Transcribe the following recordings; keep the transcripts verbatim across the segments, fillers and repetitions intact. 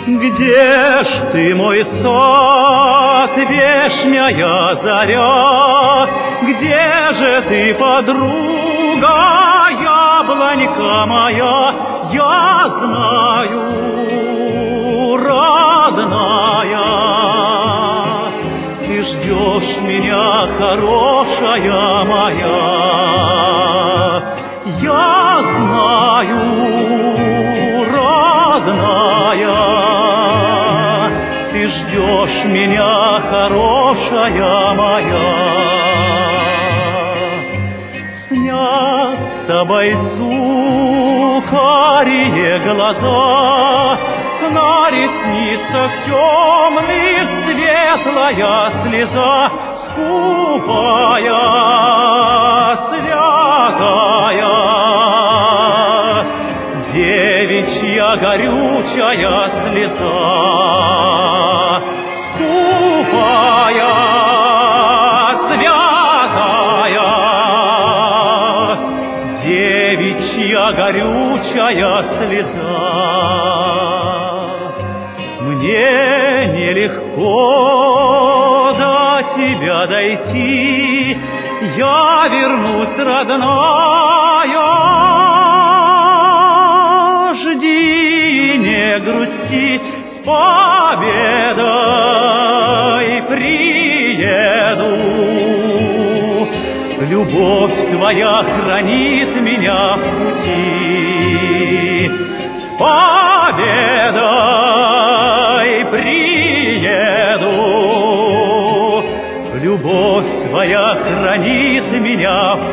Где ж ты, мой сад, вешняя заря? Где же ты, подруга, яблонька моя? Я знаю, родная, ты ждешь меня, хорошая моя. Я знаю, родная, ты ждешь меня, хорошая моя. Снятся бойцу карие глаза, на ресницах темных светлая слеза, скупая, святая, девичья горючая слеза, скупая, святая, девичья горючая слеза. Мне нелегко до тебя дойти, я вернусь, родная. Жди, не грусти, с победой приеду. Любовь твоя хранит меня в пути. С победой приеду. Любовь твоя хранит меня в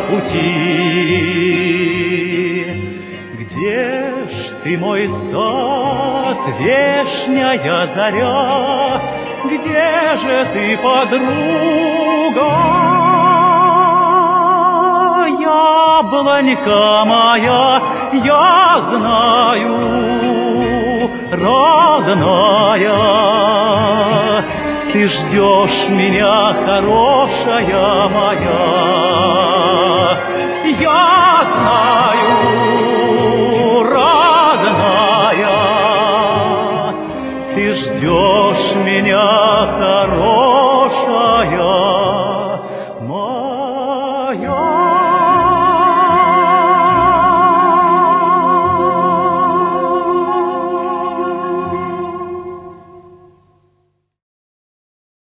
пути. Где ж ты, мой сад, вешняя заря? Где же ты, подруга, яблонька моя? Я знаю, родная, ты ждешь меня, хорошая моя. Я знаю,